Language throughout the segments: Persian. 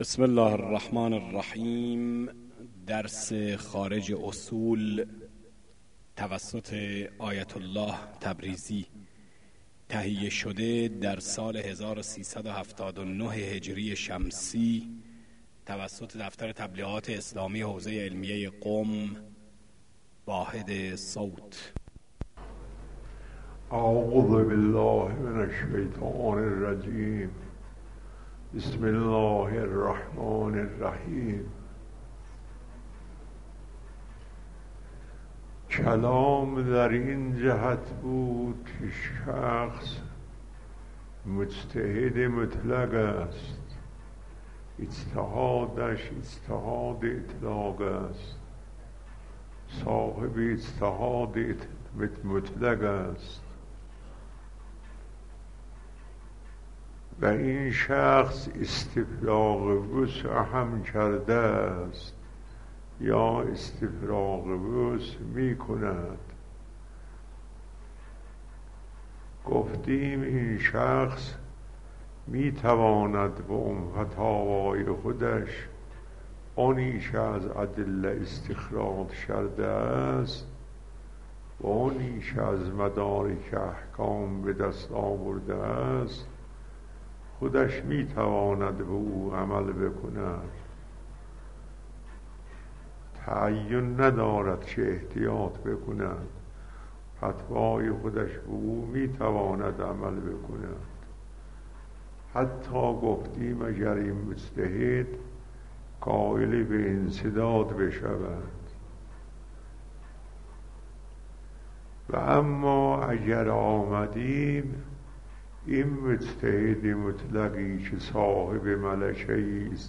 بسم الله الرحمن الرحیم. درس خارج اصول توسط آیت الله تبریزی، تهیه شده در سال 1379 هجری شمسی توسط دفتر تبلیغات اسلامی حوزه علمیه قم، واحد صوت. اعوذ بالله من الشیطان الرجیم. بسم الله الرحمن الرحیم. کلام در این جهت بود که شخص مجتهد مطلق است، اجتهادش اجتهاد اطلاق است، صاحب اجتهاد مطلق است و این شخص استفراغ وسع هم کرده است یا استفراغ وسع می کند. گفتیم این شخص می تواند با اون فتاوای خودش آنیش از ادله استخراج کرده است و آنیش از مدارک احکام به دست آورده است خودش می تواند به او عمل بکند. تعین ندارد که احتیاط بکند، فتوای خودش به او می تواند عمل بکند. حتی گفتیم اگر این مجتهد قائل به انسداد بشود. و اما اگر آمدیم این مجتهد مطلقی که صاحب ملکه است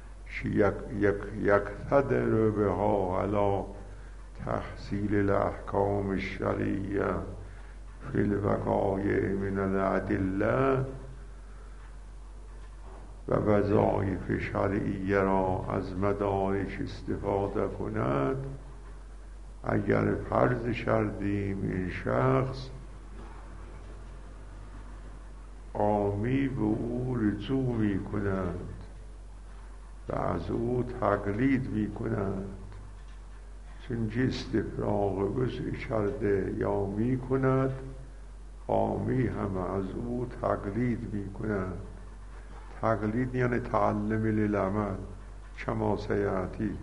یقتدر بها علی تحصیل الاحکام الشرعیه فی الوقایع من الادله و وظایف شرعیه را از مدارک استفاده کند، اگر فرض کردیم این شخص عامی به او رجوع می کند و از او تقلید می کند، چون استفراغ وسع کرده یا می کند، عامی هم از او تقلید می کند. تقلید یعنی تعلم للعمل کما سیأتی.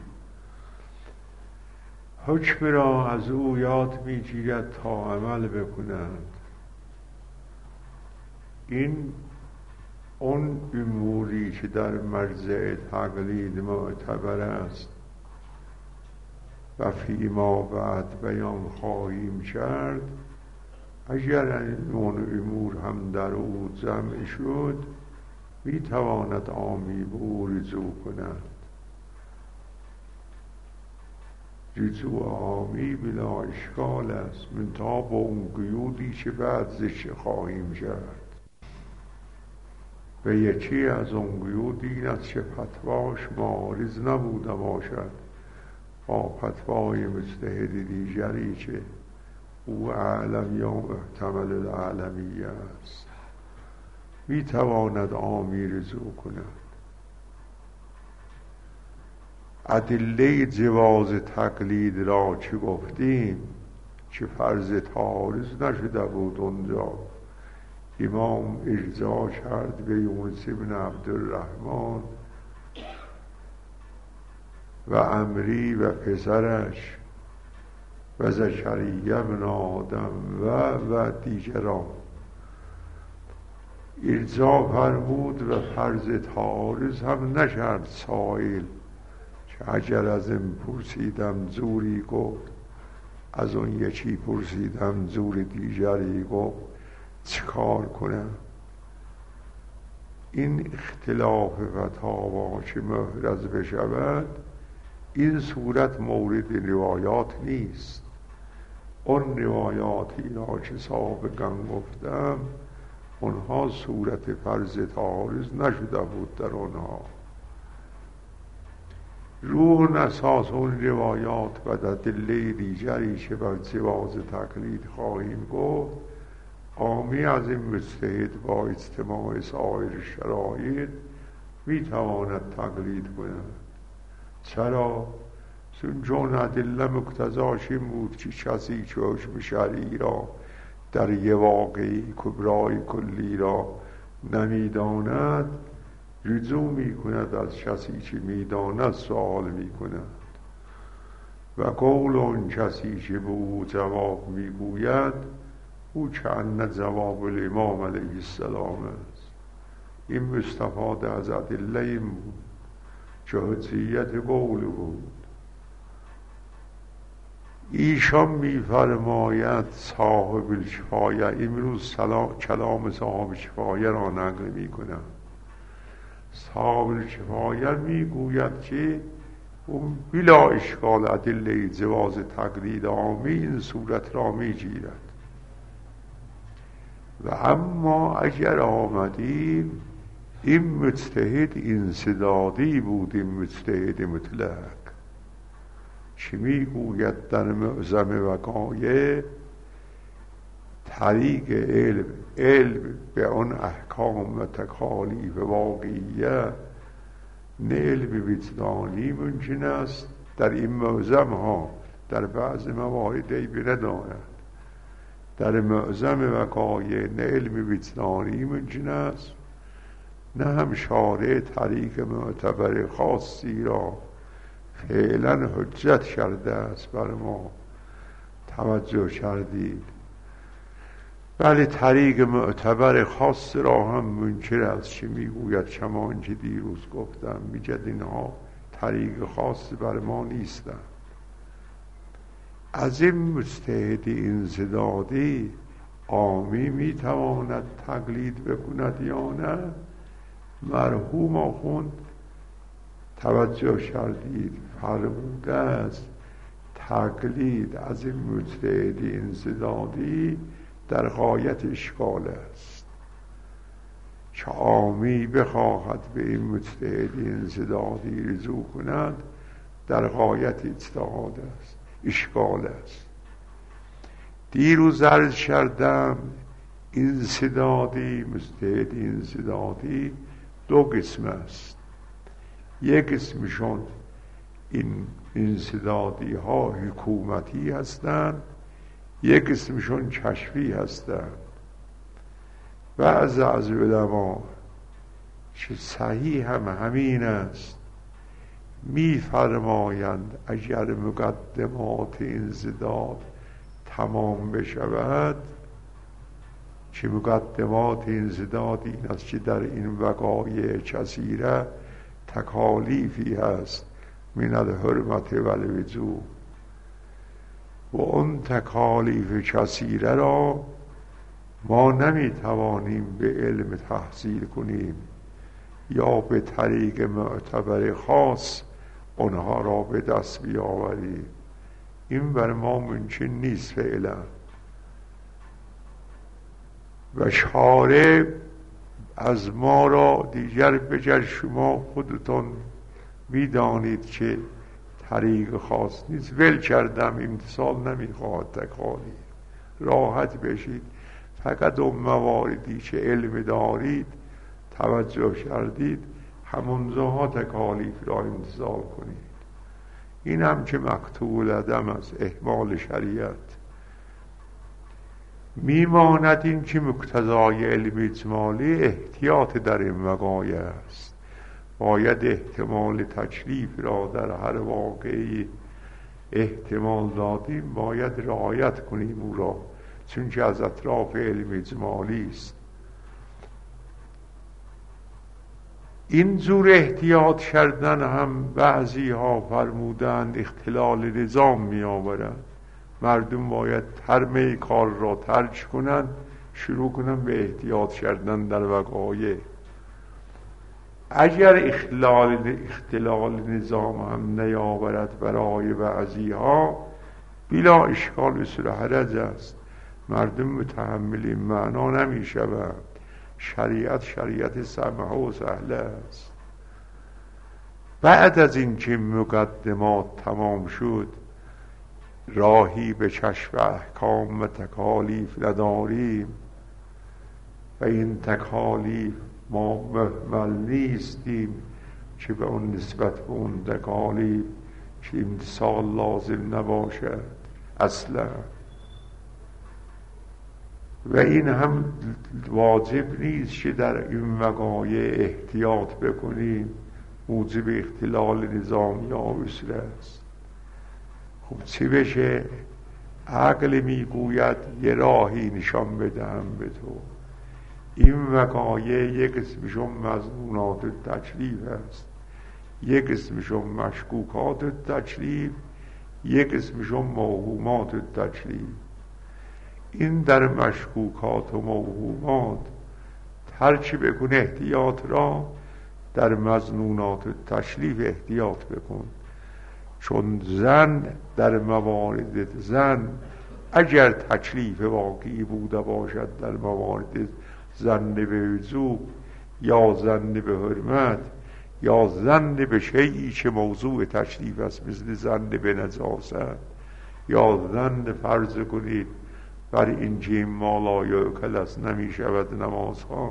حکم را از او یاد می گیرد تا عمل بکند. این اون اموری که در مرجع تقلید معتبر است و فیما بعد بیان خواهیم کرد، اگر اون امور هم در او جمع شد می تواند عامی به او رجوع کند. رجوع عامی بلا اشکال است، منتها با اون قیودی که بعد ذکر خواهیم کرد. و یکی از اون قیود این است که فتواش معارض نبوده باشد با فتوای مجتهد دیگری که او اعلم یا محتمل العالمیه است، می تواند عامی رجوع کند. ادله جواز تقلید را چه گفتیم که فرض تعارض نشده بود. اونجا امام ارجاع کرد به یونس بن عبدالرحمن و عمری و پسرش و زکریا بن آدم و دیگران. ارجاع فرمود و فرض تعارض هم نکرد سائل که اگر از این پرسیدم زوری گفت، از اون یکی پرسیدم زور دیگری گفت، چه کار کنم؟ این اختلاف فتاوا که محرز بشود این صورت مورد روایات نیست. اون روایاتی را که سابقا گفتم اونها صورت فرض تعارض نشده بود در اونها. رو اساس اون روایات و ادله دیگری که بر جواز تقلید خواهیم گفت، عامی از این مجتهد با اجتماع سایر شرایط میتواند تقلید کند. چرا؟ چون ادله مقتضاش این بود که کسی که حکم شرعی را در یه واقعی کبرای کلی را نمیداند رجوع میکند از کسی که میداند سوال میکند و قول اون کسی که به او جواب میگوید او که ان جواب الامام علیه السلام است. این مستفاده از ادله این بود که حجیت قول بود. ایشان میفرماید صاحب الکفایه، امروز کلام صاحب کفایه را نقل میکنم. صاحب الکفایه میگوید که اون بلا اشکال ادله جواز تقلید عامی این صورت را میگیرد و اما اگر آمدیم این مجتهد انسدادی بود، این مجتهد مطلق که میگوید در معظم وقایع طریق علم به آن احکام و تکالیف واقعیه نه علم وجدانی ممکن است در این معظم ها، در بعض موارد عیب ندارد. در معظم وقایع نه علم وجدانی ممکن است نه هم شارع طریق معتبر خاصی را فعلا حجت کرده است بر ما. توجه کردید؟ بله طریق معتبر خاص را هم منکر است که میگوید کما آنچه دیروز گفتم، میگد اینها طریق خاص بر ما نیستند. از این مجتهد انسدادی عامی میتواند تقلید بکند یا نه؟ مرحوم آخوند توجه کردید فرموده است تقلید از این مجتهد انسدادی در غایت اشکال است که عامی بخواهد به این مجتهد انسدادی رجوع کند، در غایت اجتهاد است، اشکال است. دیروز عرض کردم انسدادی، مجتهد انسدادی دو قسم است. یک قسمشون این انسدادی ها حکومتی هستند، یک قسمشون کشفی هستند. بعض از علما که صحیح هم همین است میفرمایند اگر مقدمات انسداد تمام بشود، که مقدمات انسداد این است که در این وقایع کثیره تکالیفی هست من الحرمت و الوجوب و اون تکالیف کثیره را ما نمیتوانیم به علم تحصیل کنیم یا به طریق معتبر خاص اونها را به دست بیاوریم. این بر ما ممکن نیست فعلا. و شارع از ما را دیگر بجز شما خودتون میدانید که طریق خاص نیست، ول کردم، امتصال نمیخواهد تکالیف، راحت بشید. فقط اون مواردی که علم دارید توجه کردید همونجاها تکالیف را امتصال کنید. این هم که مقتول عدم از اهمال شریعت. میماند این که مقتضای علم اجمالی احتیاط در این وقایع است. باید احتمال تکلیف را در هر واقعی احتمال دادیم باید رعایت کنیم او را، چون که از اطراف علم اجمالی است. این جور احتیاط کردن هم بعضی ها فرمودند اختلال نظام می آورند. مردم باید ترمه کار را ترک کنند، شروع کنند به احتیاط کردن در وقایع. اگر اختلال نظام هم نیاورد برای بعضی ها بلا اشکال و حرج است، مردم متحمل این معنا نمی شوند. شریعت سمحه و سهله است. بعد از این که مقدمات تمام شد راهی به کشف احکام و تکالیف نداریم و این تکالیف ما مهمل نیستیم که به اون نسبت به اون دکالی که امتثال لازم نباشد اصلا. و این هم واجب نیست که در این وقایع احتیاط بکنیم، موجب اختلال نظام یا اصول است. خب چی بشه؟ عقل میگوید یه راهی نشان بدهم به تو. این وقایع یک اسمشون مظنونات تکلیف است، یک اسمشون مشکوکات تکلیف، یک اسمشون موهومات تکلیف. این در مشکوکات و موهومات هرچی بکن احتیاط را، در مظنونات تکلیف احتیاط بکن. چون زن در موارد زن اگر تکلیف واقعی بوده باشد، در موارد زن به وجوب یا زن به حرمت یا زن به شیئی که موضوع تکلیف است، مثل زن به نجاست یا زن فرض کنید بر این جیم مالا یا کلاس نمی شود نماز خواند.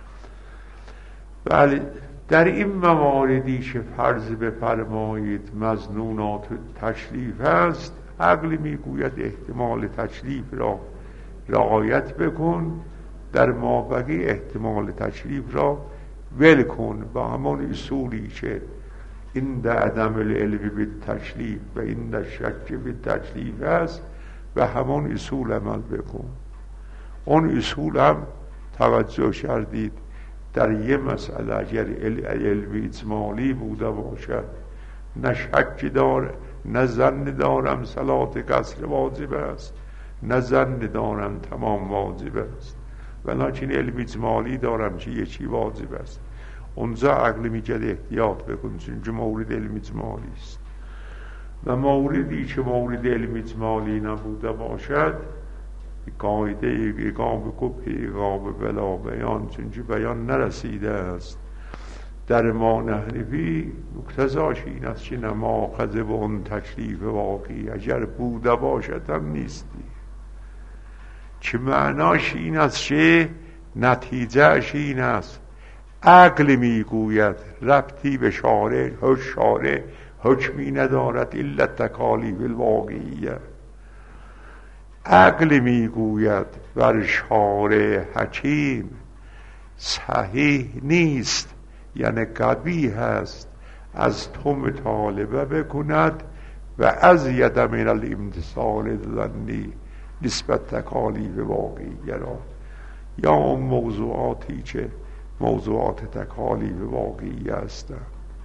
بله، در این مواردی که فرض بفرمایید مظنونات تکلیف است، عقل میگوید احتمال تکلیف را رعایت بکن، در مابقی احتمال تکلیف را ول کن. با همان اصولی که این در عدم العلم به تکلیف و این در شک به تکلیف است، و همان اصول عمل بکن. اون اصول هم توجه کردید در یه مسئله اگر علم اجمالی بوده باشد، نه شک نه ظن دارم صلات قصر واجب است، نه ظن دارم تمام واجب است، ولکن علم اجمالی دارم که یه چی واجب است، اونجا عقل میگه احتیاط بکن، چون مورد علم اجمالی است. و موردی که مورد علم اجمالی نبوده باشد، قاعده اقام کبه اقام بلا بیان، چون بیان نرسیده است. در ما نحنفی مقتضاش این است که نماخذ به اون تکلیف واقعی اگر بوده باشد هم نیستی، که معناش این است که نتیجهش این است عقل میگوید ربطی به شارع، شارع حکمی ندارد الا تکالیف الواقعیه. عقل میگوید بر شارع حکیم صحیح نیست، یعنی قبیح است از تو مطالبه بکند و از ید من الامتثال الظنی نسبت تکالیف واقعیه را، یا اون موضوعاتی که موضوعات تکالیف واقعی هستند.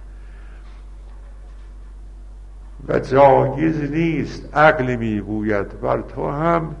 و جایز نیست عقل میگوید بر تو هم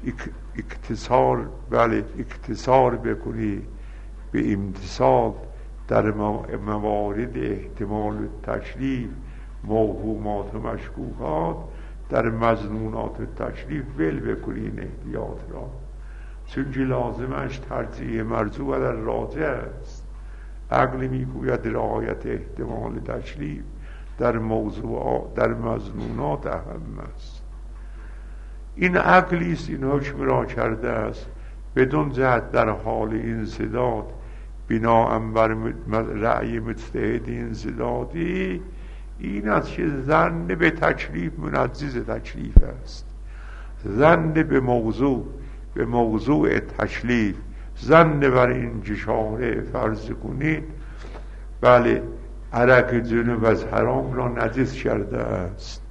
اکتسار بکنی به امتثال در موارد احتمال تکلیف، موهومات و مشکوکات، در مظنونات تکلیف ول بکنی این احتیاط را، چون که لازمش ترجیح مرجوع در راجع است. عقل میگوید رعایت احتمال تکلیف در موضوع در مظنونات اهم است. این عقلی است این حکم را کرده است، بدون جهت در حال انسداد بناء بر رأی مجتهد انسدادی این است که ظن به تکلیف منجز تکلیف است. ظن به موضوع تکلیف، ظن بر این که شارع فرض کنید بله عرق جنوب از حرام را نجس کرده است،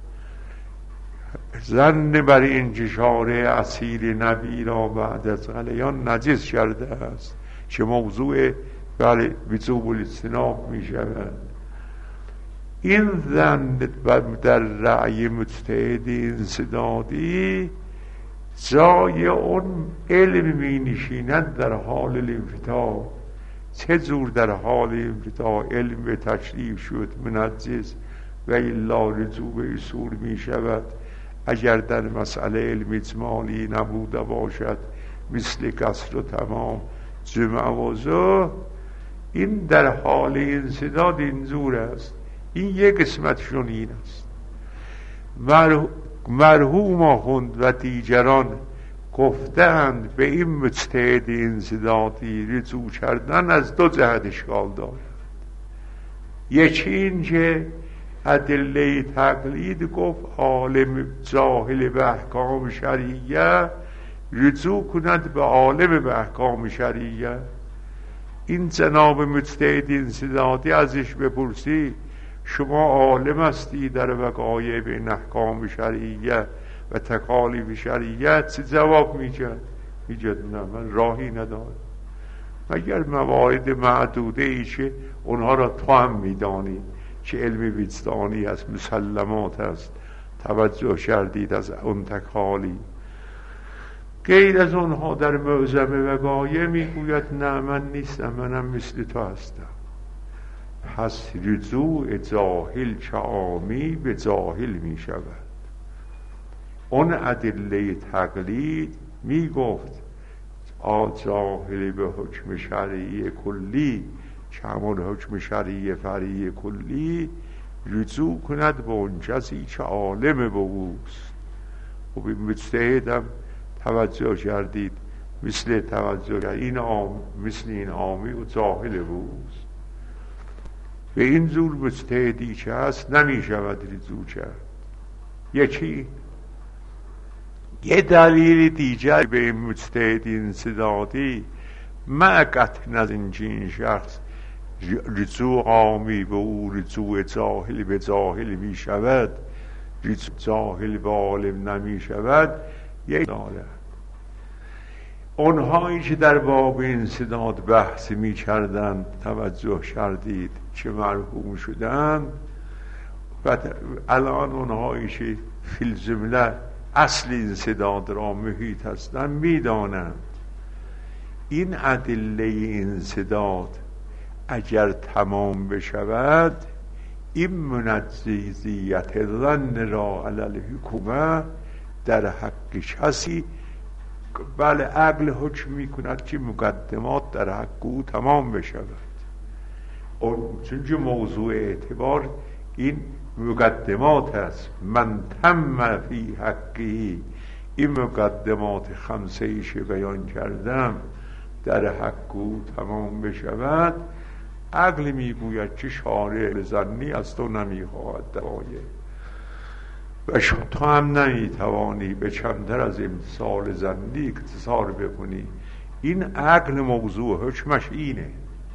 ظن بر این که شارع اسیر نبی را بعد از غلیان نجس کرده است که موضوع بله وجوب الاجتناب می شود. این ظن در رأی مجتهد انسدادی جای اون علم می نشیند در حال الانفتاح. چه جور در حال انفتاح علم به تکلیف شد منجز و الا رجوع به اصول می شود اگر در مسئله علم اجمالی نبوده باشد، مثل قصر و تمام جمع و ظهر. این در حال انسداد اینجور است. این یک قسمتشون این است. مرحوم آخوند و دیگران گفتند به این مجتهد انسدادی رجوع کردن از دو جهت اشکال دارد. یکی این که ادله تقلید گفت عالم جاهل به احکام شرعیه رجوع کند به عالم به احکام شرعیه. این جناب مجتهد انسدادی ازش بپرسی شما عالم هستی در وقایع بین احکام شرعیه و تکالیف شرعیه، چه جواب میگه؟ میگه نه من راهی ندارم مگر موارد معدوده ایشه اونها را تو هم میدانی که علم وجدانی است، مسلمات است، توجه کردید از اون تکالیف. غیر از اونها در معظم وقایع میگوید نه من نیستم، منم مثل تو هستم. پس رجوع جاهل که عامی به جاهل می شود. اون ادله تقلید می گفت جاهل به حکم شرعی کلی که همون حکم شرعی فرعی کلی رجوع کند به اون کسی که عالم به اوست. و به مجتهدم توجه کردید مثل توجه این مثل این عامی و جاهل به اوست. به این زور مجتهدی که هست نمی شود رجوع کرد. یکی یه دلیل دیگر به این مجتهد انسدادی قطع از این شخص رجوع عامی به او رجوع جاهل به جاهل می شود، رجوع جاهل به عالم نمی شود. یک داره اونهایی که در باب انسداد بحث می کردند توجه کردید که مرحوم شدند و الان اونهایی که فی الجمله اصل انسداد را محیط هستند می دانند این ادله انسداد اگر تمام بشود این منجزیت ظن را علی الحکومه در حق کسی بله عقل حکم می کند که مقدمات در حق او تمام بشود. چون موضوع اعتبار این مقدمات است. من تم فی حقی، این مقدمات خمسه ایش بیان کردم در حق او تمام بشود. عقل میگوید که شارع ظنی از تو نمیخواهد دعایه و تو هم نمیتوانی به کمتر از امتصال ظنی اقتصار بکنی. این عقل موضوع حکمش اینه.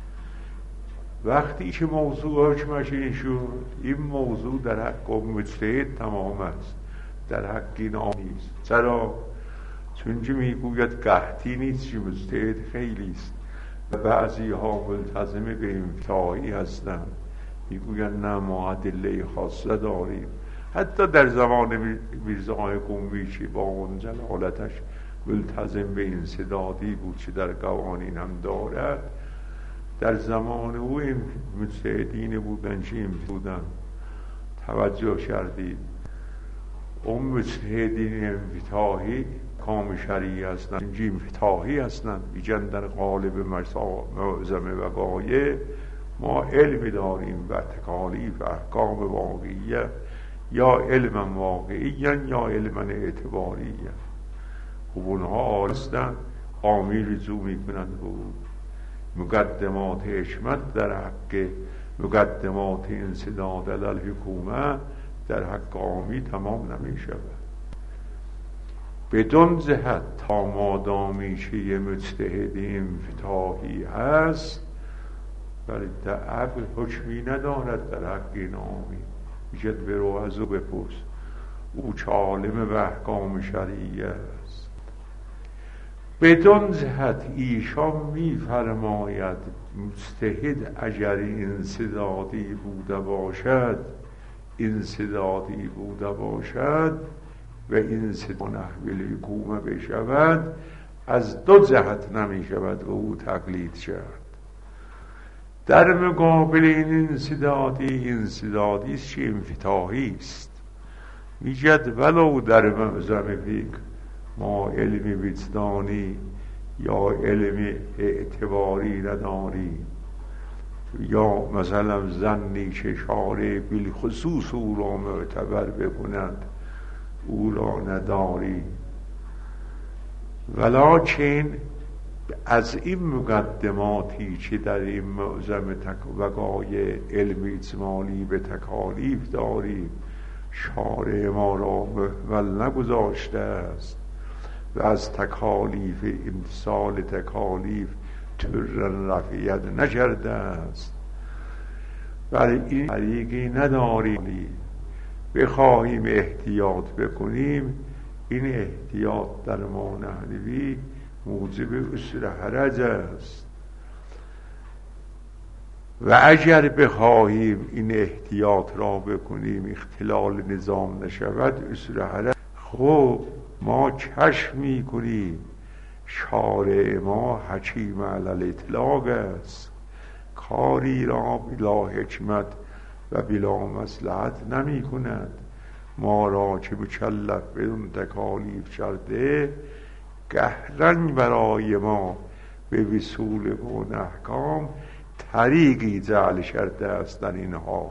وقتی که موضوع حکمش این شد این موضوع در حق مجتهد تمام است، در حق این نیست. چرا؟ چون که میگوید قحطی نیست که مجتهد خیلی است و بعضی ها ملتزم به انفتاحی هستند. میگوید نه ما ادله خاصه داریم. حتی در زمان میرزای قمی که با اون جلالتش ملتزم به انسدادی بود که در قوانین هم دارد، در زمان او مجتهدین بودن که بودن توجه کردید. اون مجتهدین انفتاحی کام شرعی هستند، اینجا انفتاحی هستند، بیجن در قالب معظم وقایع ما علم داریم و تکالیف احکام واقعیه یا علم واقعی یا علم اعتباری. خب اونها هستند عامی رجوع میکنند به او. مقدمات حکمت در حق مقدمات انسداد علی الحکومه در حق عامی تمام نمی شود. بدون جهت تا مادامی که یه مجتهد انفتاحی هست ولی در عقل حکمی ندارد در حق این عامی. میشد برو از او بپرس، او چه عالم به احکام شرعیه است. بدون جهت ایشان میفرماید مجتهد اگر انسدادی بوده باشد و انسداد نحو الحکومه بشود از دو جهت نمی شود و او تقلید شد. در مقابل این انسدادی است که انفتاحی است. میگد ولو در معظم فقه ما علم وجدانی یا علم اعتباری نداری یا مثلا ظنی که شارع بالخصوص او را معتبر بکند او را نداری. ولکن از این مقدماتی که در این معظم وقای علم اجمالی به تکالیف داریم شارع ما را محول نگذاشته است و از تکالیف امتثال تکالیف ترن رفعیت نکرده است. برای این طریقی نداریم بخواهیم احتیاط بکنیم. این احتیاط در ما نحوی موجب عسر حرج است و اگر بخواهیم این احتیاط را بکنیم اختلال نظام نشود عسر حرج. خب ما کشف میکنیم شارع ما حکیم علی الاطلاق است، کاری را بلا حکمت و بلا مصلحت نمی کند. ما را که مکلف بدون تکالیف کرده قهرن برای ما به وصول به اون احکام طریقی جعل کرده است. در اینها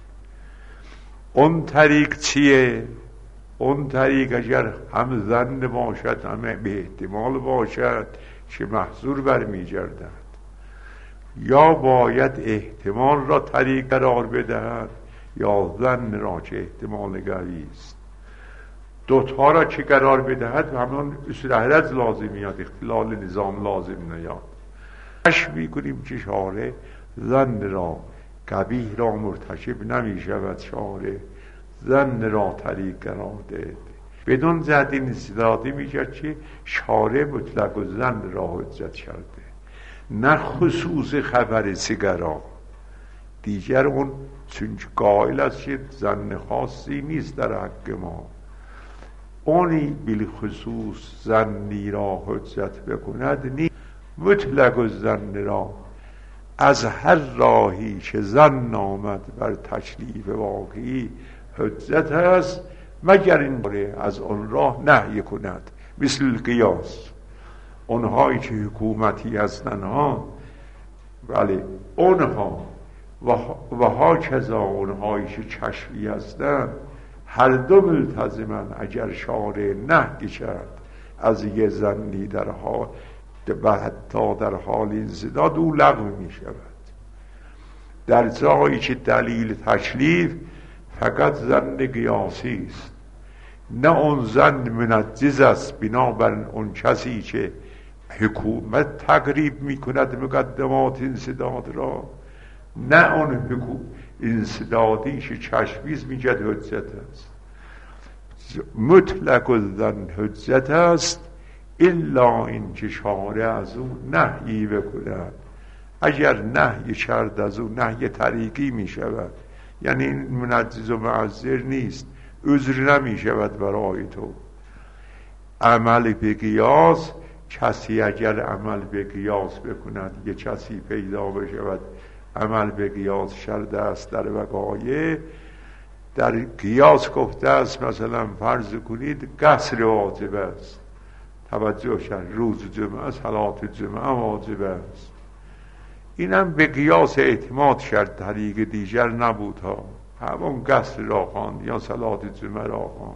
اون طریق چیه؟ اون طریق اگر هم ظن باشد هم به احتمال باشد که محظور برمی گردد، یا باید احتمال را طریق قرار بدهد یا ظن را که احتمال قوی است. دوتا را که قرار بدهد همون اصول حرج لازم میاد، اختلال نظام لازم نیاد. کشف میکنیم که شارع ظن را قبیح را مرتکب نمی شود، شارع ظن را طریق قرار دهد. بدون زد این استداده میشد که شارع مطلق و ظن را حجت کرده، نه خصوص خبر سگرا. دیگر اون چون قائل است که ظن خاصی نیست در حق ما، اونی بالخصوص ظنی را حجت بکند نیست. مطلق و ظن را از هر راهی که ظن آمد بر تکلیف واقعی حجت است، مگر این از آن راه نهی کند. مثل قیاس، اونهایی که حکومتی هستند ها، بله اونها و ها کذا اونهایی که کشفی هستند، هر دو ملتزمن اگر شارع نهی کرد از یه ظنی در حال و حتی در حال انسداد او لغو می شود. در جایی که دلیل تکلیف فقط ظن قیاسی است، نه اون ظن منجز است بنابراین اون کسی که حکومت تقریب می کند مقدمات انسداد را، نه اون انسدادی که کشفیز می جد حجت است. مطلق الظن حجت است الا این که شارع از او نهی بکند. اگر نهی کرد از او نهی طریقی می شود، یعنی این منجز و معذر نیست، عذر نمی شود برای تو. عمل به قیاس، کسی اگر عمل به قیاس بکند، یه کسی پیدا بشود عمل به قیاس شرده است در وقایع. در قیاس گفته است مثلا فرض کنید قصر واجب است، توجه شد روز جمعه صلات جمعه واجب است، اینم به قیاس اعتماد کرد، طریق دیگر نبود ها، همون قصر را خواند یا صلات جمعه را خواند.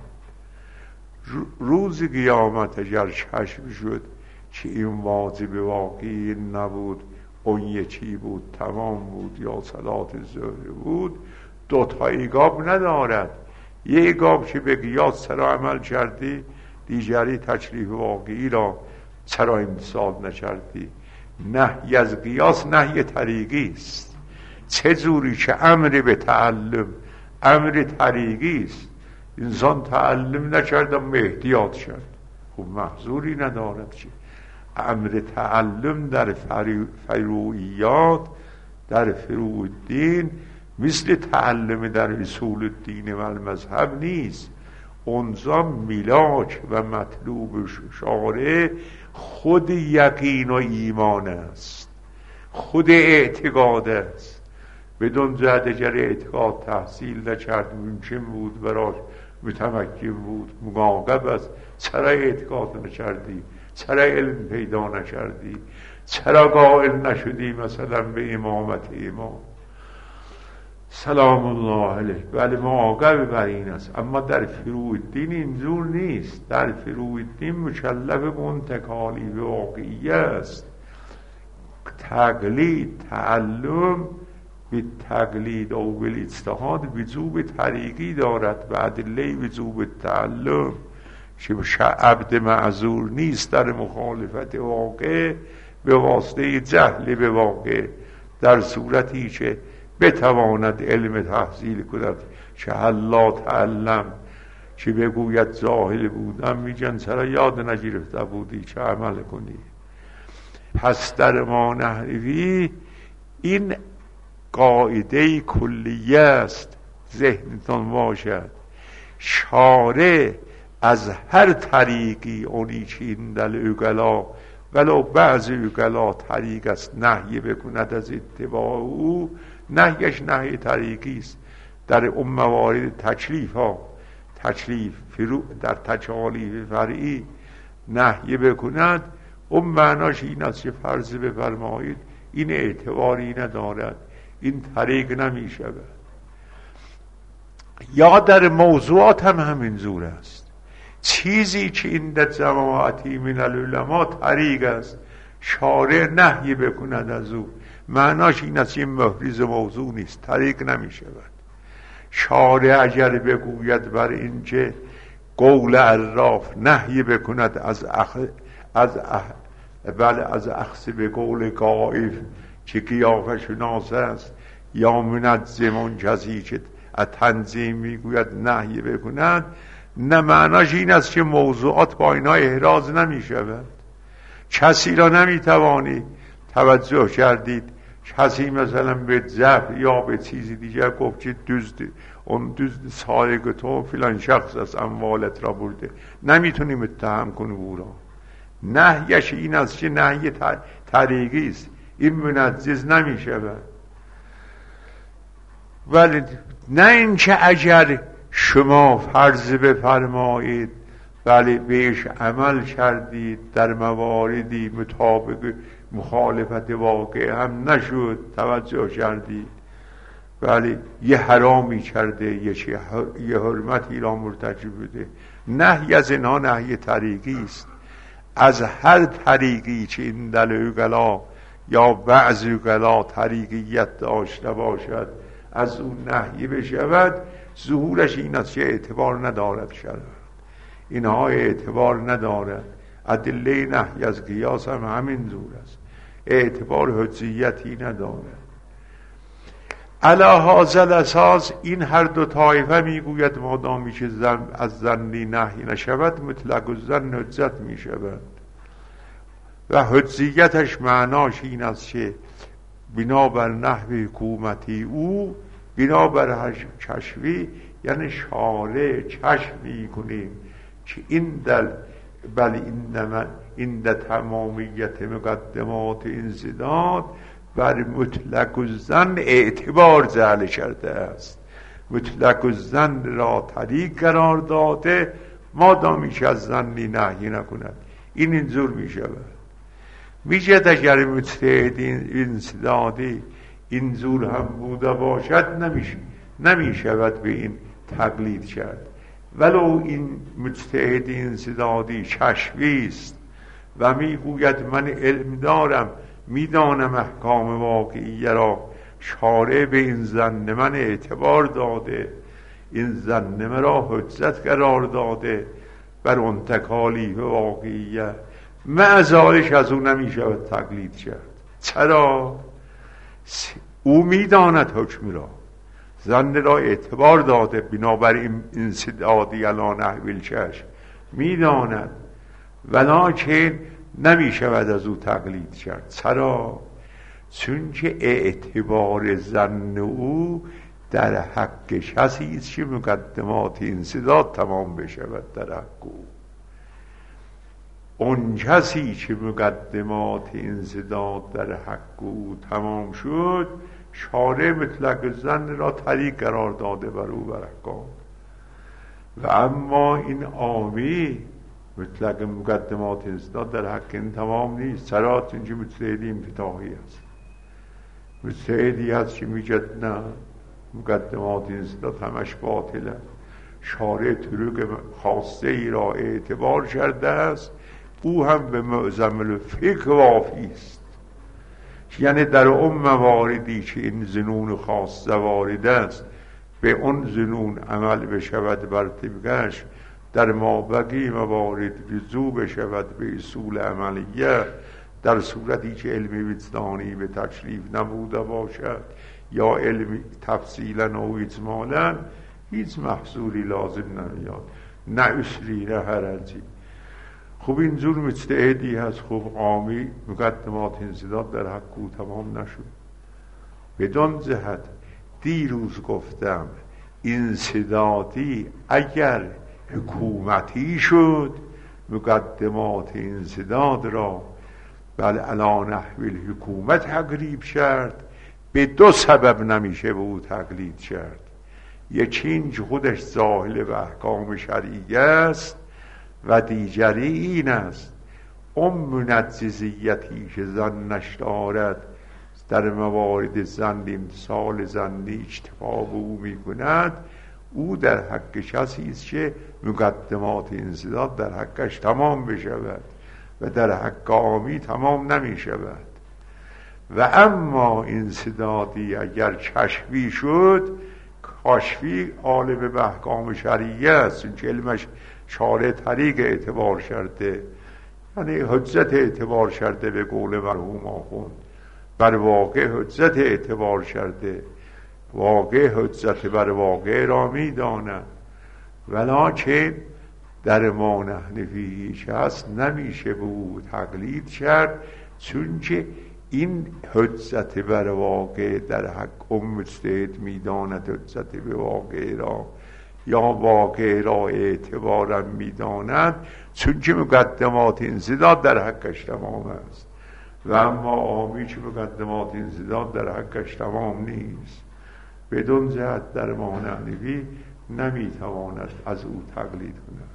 روز قیامت اگر کشف شد که این واجب واقعی نبود، اون یکی بود تمام بود یا صلات ظهر بود، دوتا ایقاب ندارد. یه ایقاب که به قیاس چرا عمل کردی، دیگری تکلیف واقعی را چرا امتثال نکردی. نهی از قیاس نهی طریقی است. چه جوری که امر به تعلم امر طریقی است، انسان تعلم نکردم به احتیاط شد، خب محظوری ندارد. که امر تعلم در فروعیات در فروع الدین مثل تعلم در اصول الدین و المذهب نیست. اونجا میلاک و مطلوب شارع خود یقین و ایمان است، خود اعتقاد است. بدون جهت اگر اعتقاد تحصیل نکرد ممکن بود براش متمکن بود، مراقب است. چرا اعتقاد نکردی؟ چرا علم پیدا نکردی؟ چرا قائل نشدی مثلا به امامت امام؟ سلام الله علیه. بله معاقب بر این است، اما در فروع‌الدین اینجور نیست. در فروع‌الدین مکلف بون تکالیف واقعیه است. تقلید تعلم به تقلید او بالاجتهاد وجوب طریقی دارد و ادله وجوب تعلم که عبد معذور نیست در مخالفت واقع به واسطه جهل به واقع، در صورتی که بتواند علم تحصیل کند که هلا تعلم، که بگوید جاهل بودم میگن چرا یاد نگرفته بودی که عمل کنی. پس در ما نحوی این قاعده کلیه است، ذهنتان باشد. شارع از هر طریقی اونی که این دل اوگلا ولو بعض اوگلا طریق است نهی بکند از اتباع او، نهیش نهی طریقی است. در اون موارد تکلیف ها، تکلیف در تکالیف فرعی نهی بکند، اون معناش این است که فرض بفرمایید این اعتباری ندارد، این طریق نمی شود. یا در موضوعات هم همینجور است. چیزی که این در جماعتی من العلماء طریق است، شارع نهی بکند از او، معناش این است این محریز موضوع نیست، طریق نمی شود. شارع اگر بگوید بر این که قول عراف نهی بکند از اخذ به قول قائف که قیافه شناس است، یا منظمون کسی که تنظیم میگوید نهی بکند، نه معناش این است که موضوعات با اینا احراز نمی شود. کسی را نمی توانی توجه کردید کسی مثلا به جبر یا به چیزی دیگر گفت که اون دزد سارق تو فلان شخص از اموالت را برده، نمیتونیم اتهام کنیم او را. نهیش این است که نهی طریقی است، این منجز نمی شود. ولی نه اینکه اگر شما فرض بفرمایید ولی بهش عمل کردید در مواردی مطابق مخالفت واقع هم نشد توجه کردید، ولی یه حرامی کرده یه حرمتی را مرتکب بوده، نهی از اینها نهی طریقی است. از هر طریقی که این دل اوگلا یا بعض اوگلا طریقیت داشته باشد از اون نهی بشود، ظهورش این است که اعتبار ندارد شرع، اینها اعتبار ندارد. ادله نهی از قیاس هم همین زور است، اعتبار حجیتی ندارد. علی هذا الاساس این هر دو طایفه میگوید مادامی که از ظنی نهی نشود مطلق الظن حجت میشود و حجیتش معناش این است که بنابر نحو حکومتی او، بنابر کشفی، یعنی شارع کشف میکنیم که این دل بل این در تمامیت مقدمات انسداد بر مطلق الظن اعتبار جعل کرده است، مطلق الظن را طریق قرار داده مادامی که از ظنی نهی نکند. این اینجور می شود. می شود اگر مجتهد انسدادی اینجور هم بوده باشد نمی شود به این تقلید کرد، ولو این مجتهد انسدادی کشفی است و می گوید من علم دارم میدانم احکام واقعیه را، شارع به این ظن من اعتبار داده، این ظن من را حجت قرار داده بر اون تکالیف واقعیه، معذالش از او نمی شود تقلید کرد. چرا؟ او میداند حکم را، ظن را اعتبار داده بنابر این انسدادی علی نحو الکشف میداند، ولکن نمی شود از او تقلید کرد. چرا؟ چون که اعتبار ظن او در حق کسی است که مقدمات انسداد تمام بشود در حق او. اون کسی که مقدمات انسداد در حق او تمام شد، شارع مطلق ظن را طریق قرار داده بر او بر احکام. و اما این عامی مطلق مقدمات انسداد در حق این تمام نیست. چرا؟ چون که مجتهدی انفتاحی است، مجتهدی هست که میگد نه مقدمات انسداد همش باطله. شارع طرق خاصه ای را اعتبار کرده است، او هم به معظم الفقه وافی است. یعنی در اون مواردی که این ظنون خاص وارد است به اون ظنون عمل بشود بر طبقش، در مابقی موارد رجوع بشود به اصول عملیه، در صورتی که علم وجدانی به تشریف نبوده باشد یا علم تفصیلا و اجمالا، هیچ محصولی لازم نمیاد، نه اسری نه حرجی. خب اینجور مجتهدی هست، خب عامی مقدمات انسداد در حق او تمام نشد. بدون جهت دیروز گفتم انسدادی اگر حکومتی شد مقدمات انسداد را بل علی نحو الحکومت تقریب کرد، به دو سبب نمیشه به او تقلید کرد. یکی اینکه خودش ظاهر به احکام شرعیه است و دیگری این است اون منجزیتی که ظنش دارد در موارد ظن امتثال ظنی اجتناب او میکند، او در حق کسی است که مقدمات انسداد در حقش تمام بشود و در حق عامی تمام نمی شود. و اما انسدادی اگر کشفی شد، کشفی عالم به احکام شرعیه است، این که علمش شارع طریق اعتبار کرده، یعنی حجت اعتبار کرده به قول مرحوم آخوند، بر واقع حجت اعتبار کرده، واقع حجت بر واقع را می داند. ولکن در ما نحن فیه که هست نمیشه به او تقلید کرد، چون که این حجت بر واقع در حق مجتهد می داند حجت به واقع را، یا واقع را اعتبارا می داند، چون که مقدمات انسداد در حقش تمام است. و اما عامی که مقدمات انسداد در حقش تمام نیست، بدون جهت در مانعنوی نمیتواند از او تقلید کند.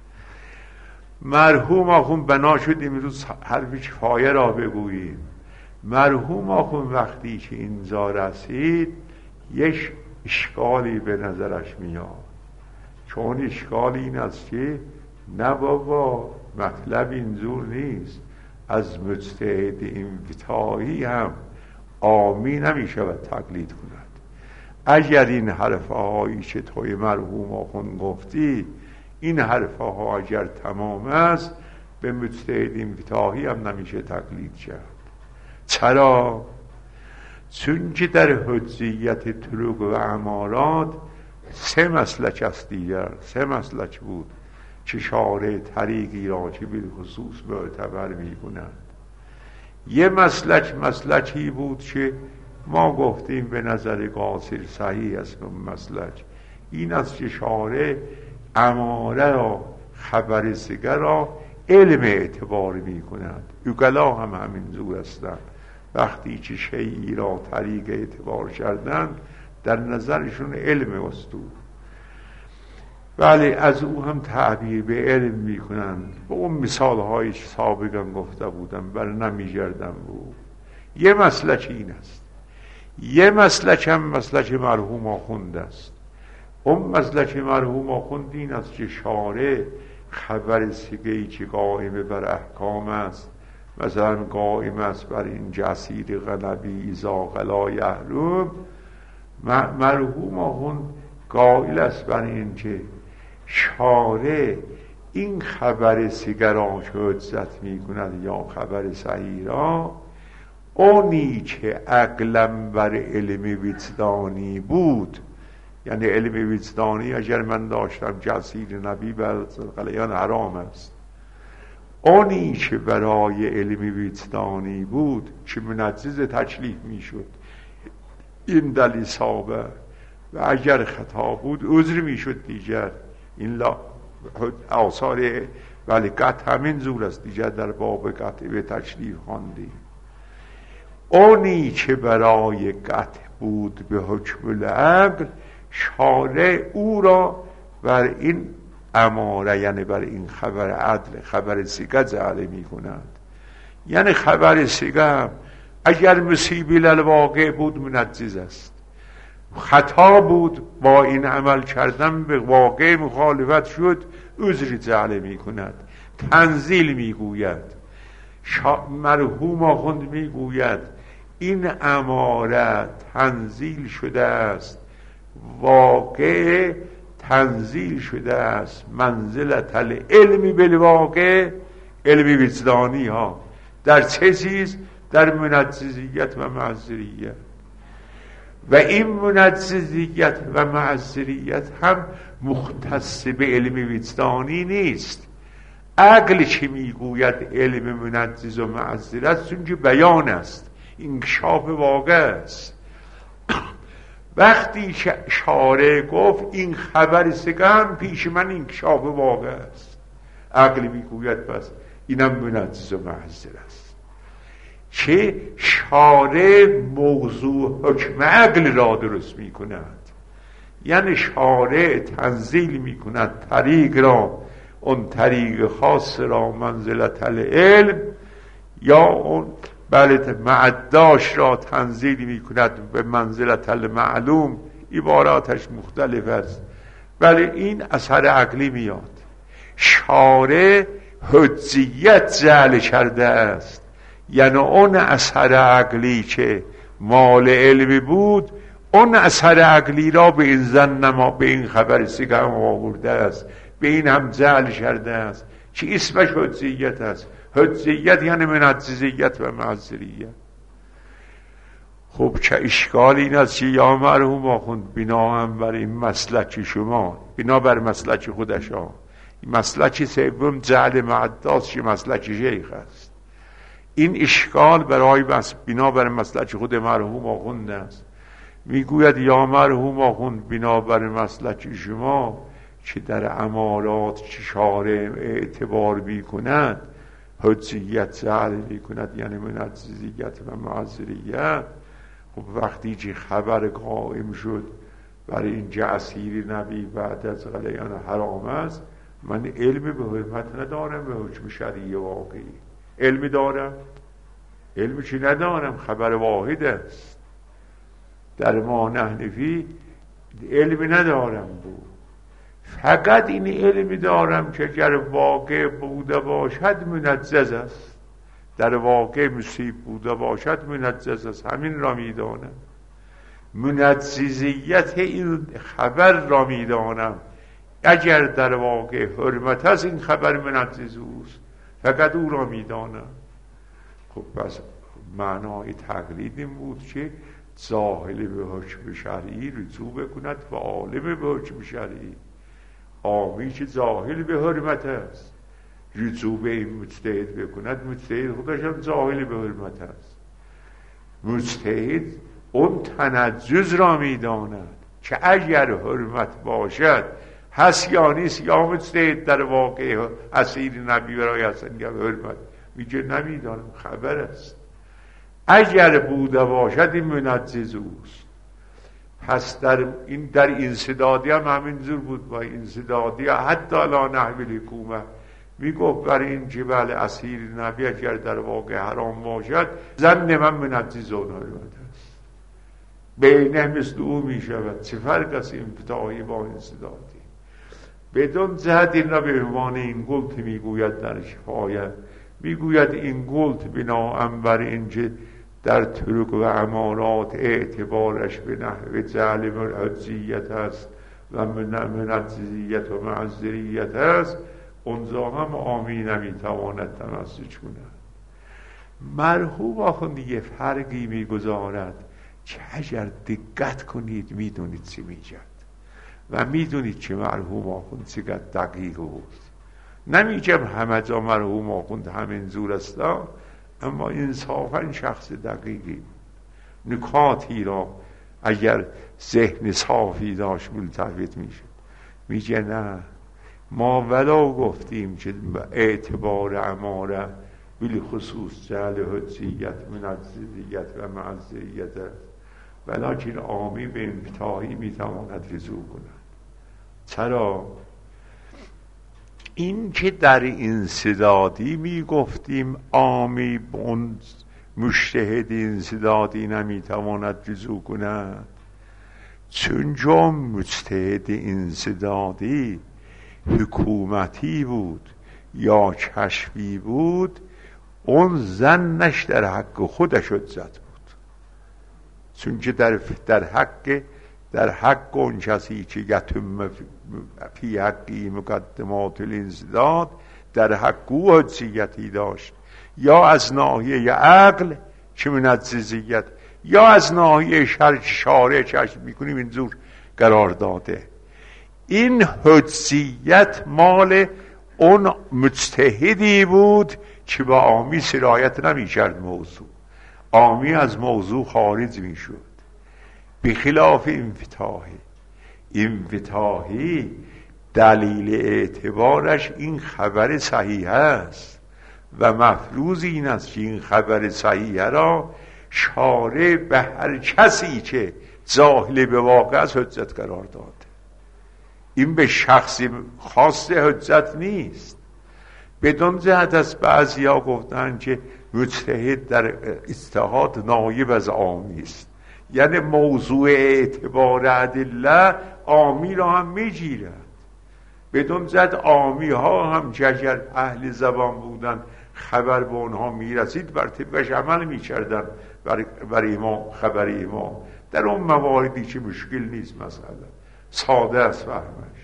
مرحوم آخوند بنا شد امروز حرف کفایه را بگوییم. مرحوم آخوند وقتی که اینجا رسید یک اشکالی به نظرش میاد، چون اشکال این است که نه بابا مطلب اینجور نیست، از مجتهد انفتاحی هم عامی نمیشود تقلید کند. اگر این حرفه هایی که توی مرحوم آخوند گفتی، این حرفه ها اگر تمام است، به مجتهد انفتاحی هم نمیشه تقلید کرد. چرا؟ چون که در حجیت طرق و امارات سه مسلک است، دیگر سه مسلک بود که شارع طریقی را که بالخصوص معتبر می کند. یه مسلکی بود که ما گفتیم به نظر قاصر صحیح است. مسلک این است که شارع اماره را، خبر سگر را علم اعتبار می کند. اوگلا هم همین زور هستند، وقتی که شیعی را طریق اعتبار کردن در نظرشون علم استو، ولی از او هم تعبیر به علم می کنند. به اون مثال های سابقا گفته بودم بر نمی گردم بود. یه مسلک این است. یه مسلک هم مسلک مرحوم آخوند است. اون مسلک مرحوم آخوند این است که شارع خبر سگهی که قائم بر احکام است، مثلا قائم است بر این جسیر غلبی ازا غلا یحرم، مرحوم آخوند قائل است بر این که شارع این خبر سگر را که حجت می کند یا خبر صحیح را، اونی که عقلا بر علم وجدانی بود، یعنی علم وجدانی اگر من داشتم جسیر نبی بر غلیان حرام است، اونی که برای علم وجدانی بود که منجز تکلیف می شد این دلیل صحابه، و اگر خطا بود عذر می شد دیگر. این آثار ولی قطع همین زور است دیگر، در باب قطع به تکلیف خواندیم. اونی که برای قطع بود به حکم العقل، شارع او را بر این اماره، یعنی بر این خبر عدل، خبر سیگه جعله می کند. یعنی خبر سیگه اگر مصیبی للواقع بود منجز است، خطا بود با این عمل کردن، به واقع مخالفت شد، عذر جعل می کند. تنزیل می گوید، مرحوم آخوند می گوید این اماره تنزیل شده است، واقع تنزیل شده است، منزلت العلم بالواقع، علم وجدانی ها. در چه چیز؟ در منجزیت و معذریت. و این منجزیت و معذریت هم مختص به علم وجدانی نیست. عقل چی میگوید علم منجز و معذرت؟ چون بیان است، انکشاف واقع است. وقتی شارع گفت این خبر سگم پیش من انکشاف واقع است، عقل میگوید پس اینم منجز و معذر است. چه شارع موضوع حکم عقل را درست می کند، یعنی شارع تنزیل می کند طریق را، اون طریق خاص را منزلت العلم، یا اون معداش را تنزیل می کند به منزلت المعلوم. عباراتش مختلف است، ولی این اثر عقلی میاد. شارع حجیت جعل کرده است، یعنی اون اثر عقلی که مال علمی بود، اون اثر عقلی را به این زن به این خبر سگم آورده است، به این هم جعل کرده است که اسمش حجیت است. حجیت یعنی منجزیت و معذریت. خب چه اشکال این است که یا مرحوم آخوند بنا هم بر این مسلک شما، بنا بر مسلک خودش ها، مسلک سوم جعل معداست که مسلک شیخ است. این اشکال برای بنا بر مسلک خود مرحوم آخوند است. میگوید یا مرحوم آخوند بنا بر مسلک شما که در امارات که شارع اعتبار میکند حجیت جعل میکند، یعنی منجزیت و معذریت. خب وقتی که خبر قائم شد برای این اسیر نبی بعد از غلیان حرام است، من علم به حرمت ندارم به حکم شرعی واقعی. علم دارم؟ علم چی ندارم؟ خبر واحد است. در ما نحنفی علم ندارم بود، فقط این علمی دارم که اگر واقع بوده باشد منجز است، در واقع مصیب بوده باشد منجز است، همین را میدانم. منجزیت این خبر را میدانم، اگر در واقع حرمت است این خبر منجز اوست، فقط او را میدانم. خب پس معنای تقلید این بود که جاهل به حکم شرعی رجوع بکند و عالم به حکم شرعی. عامی که جاهل به حرمت است رجوع به این مجتهد بکند، مجتهد خودش هم جاهل به حرمت است. مجتهد اون تنجز را میداند که اگر حرمت باشد هست یا نیست، یا مجتهد در واقع اسیر نبی برای هستن یا حرمت میگه نمیدانم، خبر است. اگر بوده باشد این منجز اوست. پس در این انسدادی هم همینجور بود. با انسدادی حتی لا نحوی الحکومه میگفت برای این جبل اسیر نبی اگر در واقع حرام باشد زن من منجز اون حرمت است، بینه مثل او میشود. چه فرق است انفتاحی با انسدادی؟ بدون جهت این را به عنوان این گلت میگوید در شفایت، میگوید این گلت بناام بر اینجا در طرق و امارات اعتبارش به نحو جعل حجیت است و منجزیت و معذریت است، اونجا هم عامی نمیتواند تمسک کند. مرحوم آخوند یه فرقی میگذارد که اگر دقت کنید میدونید چی میگد و میدونید که مرحوم آخوند چقدر دقیق است. نمیگم همه جا مرحوم آخوند همین زور است، اما انصافا شخص دقیقی، نکاتی را اگر ذهن صافی داشت ملتفت میشه. میگه نه، ما ولو گفتیم که اعتبار اماره بلی خصوص جعل حجیت منجزیت و معذریت است، ولیکن عامی به انفتاحی میتواند رجوع کند. چرا؟ این که در انسدادی میگفتیم عامی به اون مجتهد انسدادی نمیتواند رجوع کند، چون جا مجتهد انسدادی حکومتی بود یا کشفی بود، اون زنش در حق خودش حجت بود. چون که در حق اون کسی که یتم فی حقی مقدمات الانسداد، در حق او حجیتی داشت، یا از ناحیه عقل که منجزیت، یا از ناحیه شارع چشم میکنیم اینجور قرار داده. این حجیت مال اون مجتهدی بود که با عامی سرایت نمی‌کرد موضوع، عامی از موضوع خارج میشد. بخلاف انفتاحی دلیل اعتبارش این خبر صحیح است و مفروض این است که این خبر صحیح را شارع به هر کسی که جاهل به واقع است حجت قرار داده. این به شخصی خاص حجت نیست. بدون جهت از بعضیا گفتن که مجتهد در اجتهاد نایب از عامی است، یعنی موضوع اعتبار ادله عامی را هم میگیرد. بدون جهت عامی ها هم جگر اهل زبان بودن، خبر به اونها میرسید، بر طبقش عمل میکردن بر امام، خبر امام. در اون مواردی که مشکل نیست، مثلا ساده است فهمش.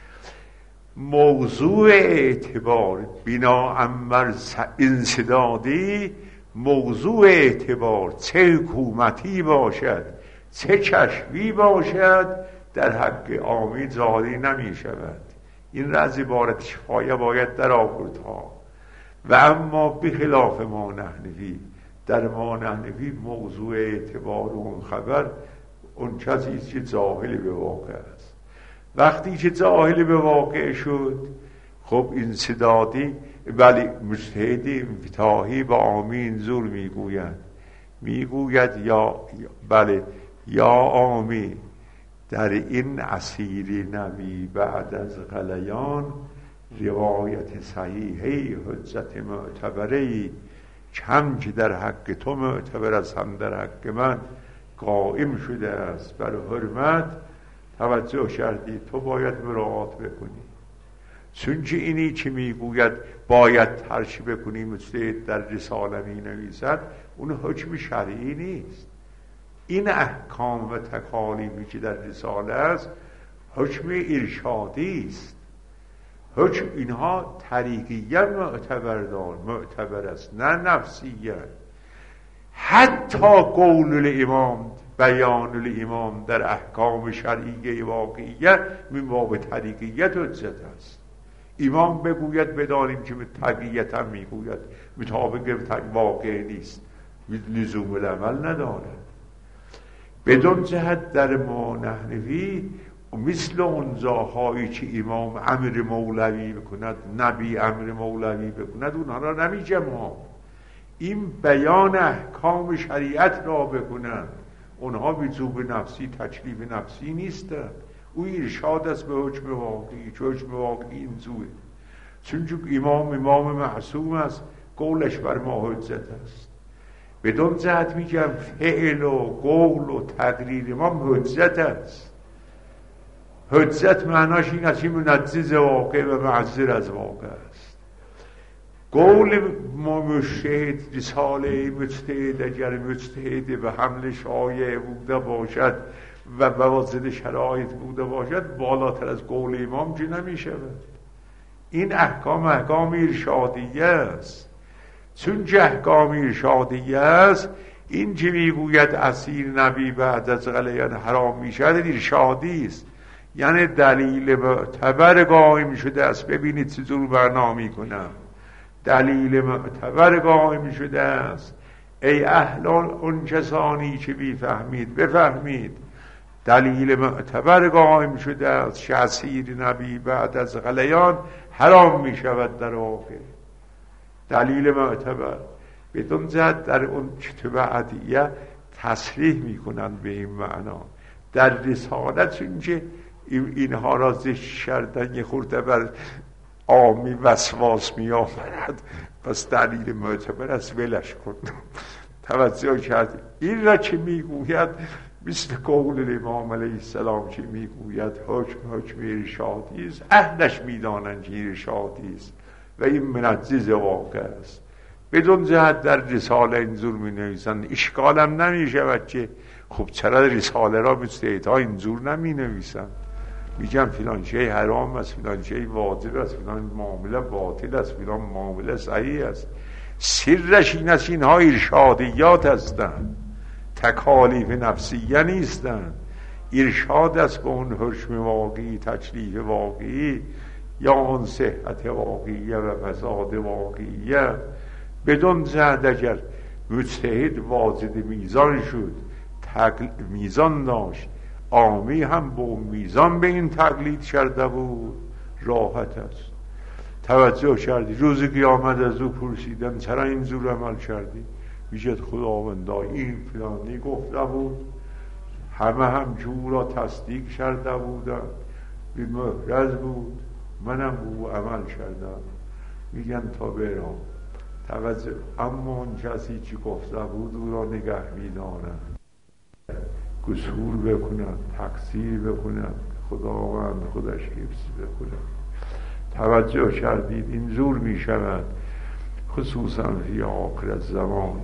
موضوع اعتبار بنا بر انسدادی، موضوع اعتبار چه حکومتی باشد چه کشفی باشد در حق عامی جاری نمی شود. این را از عبارت شفایه باید در آورد ها. و اما بخلاف ما نحنفی، در ما نحنفی موضوع اعتبار اون خبر اون کسی که جاهل به واقع است. وقتی که جاهل به واقع شد، خب انسدادی ولی مجتهد انفتاحی با عامی اینجور میگوید یا عامی در این اسیر نبی بعد از غلیان روایت صحیحی حجت معتبری کم که در حق تو معتبر است هم در حق من قائم شده است. بر حرمت توجه کردی، تو باید مراعات بکنی. چون که اینی که میگوید باید ترشی بکنی مجتهد در رساله می نویسد، اون حکم شرعی نیست. این احکام و تکالیفی که در رساله است حکم ارشادی است. حکم اینها طریقیت معتبر است، نه نفسیت. حتی قول الامام، بیان الامام در احکام شرعی واقعیه من باب طریقیت حجت است. امام بگوید بدانیم که طبیعت هم میگوید، مطابق واقع نیست، لزوم العمل ندارد. بدون جهت در ما نحنفی مثل اون جاهایی که امام امر مولوی بکند، نبی امر مولوی بکند، اونها را نمیگم ما. این بیان احکام شریعت را بکنند، اونها وجوب نفسی، تکلیف نفسی نیستند. او ارشاد است به حکم واقعی، چه حکم واقعی این زوه. چون امام معصوم است، قولش بر ما حجت است. بدون جهت میگم فعل و قول و تقریر ما حجت است. حجت معناش این است که منجز واقع و معذر از واقع است. قول مجتهد، رساله مجتهد اگر مجتهد به حمل شایع بوده باشد و بواسط شرایط بوده باشد، بالاتر از قول امام که نمی شود. این احکام ارشادیه است. چون که احکام ارشادیه است، این که میگوید اسیر نبی بعد از غلیان حرام می شود ارشادی است، یعنی دلیل معتبر قائم شده است. ببینید چطور برنامه میکنم. دلیل معتبر قائم شده است. ای اهل اون کسانی که بیفهمید بفهمید، دلیل معتبر قائم شده است که اسیر نبی بعد از غلیان حرام می شود در واقع. دلیل معتبر بدون جهت در اون کتب عدیه تصریح می کنند به این معنا. در رسالت چون که اینها را زشت کردن یه خورده بر عامی وسواس می آورد، پس دلیل معتبر است ولش کن. توجه کرد این را که میگوید مثل قول امام علیه السلام که میگوید حکم ارشادی است، اهلش میدانند که ارشادی است و این منجز واقع است. بدون جهت در رساله اینجور می نویسند. اشکالم نمی شود که خب چرا رساله را مجتهدها اینجور نمی نویسند؟ میگن فلان شی حرام است، فلان شی واجب است، فلان معامله باطل است، فلان معامله صحیح است. سرش این است اینها ارشادیات هستند، تکالیف نفسیه نیستند. ارشاد است به اون حکم واقعی، تکلیف واقعی، یا اون صحت واقعیه و فساد واقعیه. بدون جهت اگر مجتهد واجد میزان شد، میزان داشت، عامی هم با میزان به این تقلید کرده بود، راحت است. توجه کردی روز قیامت از او پرسیدن چرا اینجور عمل کردی؟ میگه خداوندا این فلانی گفته بود، همه هم جو را تصدیق کرده بودن، بی محرز بود، منم او عمل کردم. میگن تا برام توجه، اما اون کسی که گفته بود او را نگه میدارن، قصور بکنن، تقصیر بکنن، خداوند خودش حفظ بکنن. توجه کردید اینجور میشود، خصوصا فی آخر زمان.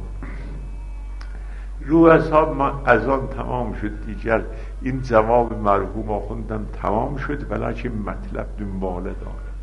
رو حساب از آن تمام شد، دیگر این جواب مرحوم آخوندم تمام شد، ولیکن مطلب دنباله داره.